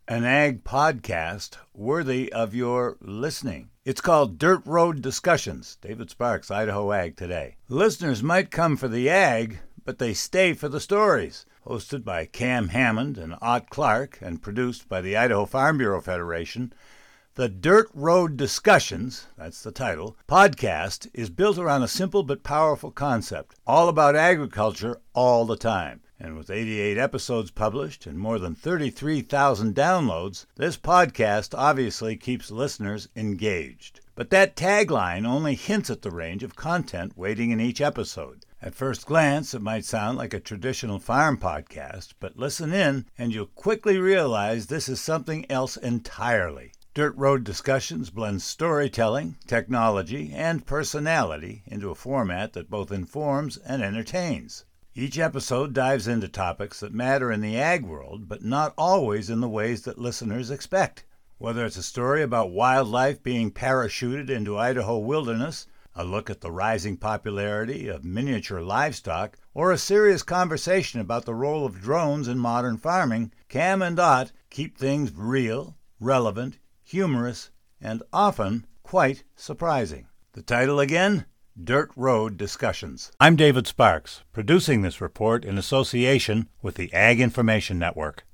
An ag podcast worthy of your listening. It's called Dirt Road Discussions. David Sparks, Idaho Ag Today. Listeners might come for the ag, but they stay for the stories. Hosted by Cam Hammond and Ott Clark and produced by the Idaho Farm Bureau Federation, the Dirt Road Discussions, that's the title, podcast is built around a simple but powerful concept, all about agriculture all the time. And with 88 episodes published and more than 33,000 downloads, this podcast obviously keeps listeners engaged. But that tagline only hints at the range of content waiting in each episode. At first glance, it might sound like a traditional farm podcast, but listen in and you'll quickly realize this is something else entirely. Dirt Road Discussions blends storytelling, technology, and personality into a format that both informs and entertains. Each episode dives into topics that matter in the ag world, but not always in the ways that listeners expect. Whether it's a story about wildlife being parachuted into Idaho wilderness, a look at the rising popularity of miniature livestock, or a serious conversation about the role of drones in modern farming, Cam and Ott keep things real, relevant, humorous, and often quite surprising. The title again? Dirt Road Discussions. I'm David Sparks, producing this report in association with the Ag Information Network.